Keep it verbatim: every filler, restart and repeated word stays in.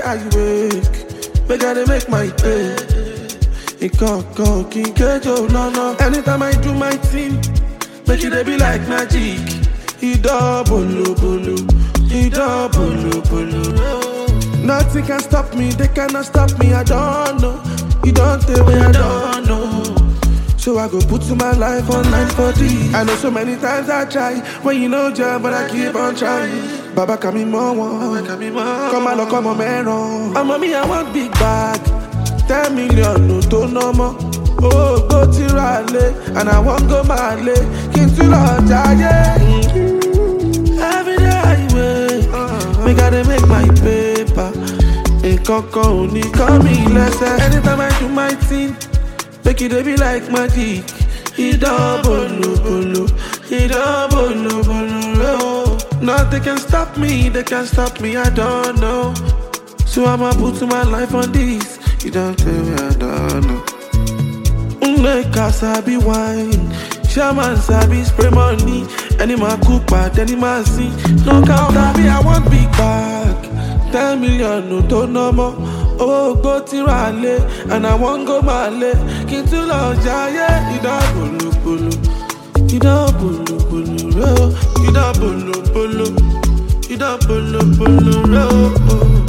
I wake, make I dey make my day. It can't go, can't get you, no, no. Anytime I do my thing, make it be like magic. He double, bolo, he double, bolo. Nothing can stop me, they cannot stop me, I don't know. You don't tell me, I don't know. So I go put to my life online for this. I know so many times I try, when you know job, but I keep on trying. Baba kami mo one, come on, come on, man. I'm mommy, I want big bag. Ten million, no to no more. Oh, go to Raleigh, and I won't go Male. King to Lord, yeah. Every day I wake, uh-huh. Make I dey make my paper. In Coco, only call me lesser. Anytime I do my thing, make it be like magic. He double, bolo, he double, bolo. Nothing can stop me, they can stop me, I don't know. So I'ma put my life on this. You don't tell me I don't know. Unleka sabi wine, shaman sabi spray money. Any man cook bad, any man see. No count me, I want big bag. Ten million, no to no more. Oh, go to Raleigh, and I won't go Male. King to Lord, yeah, you don't bolo bolo, you don't bolo bolo, you don't bolo bolo, you don't bolo bolo.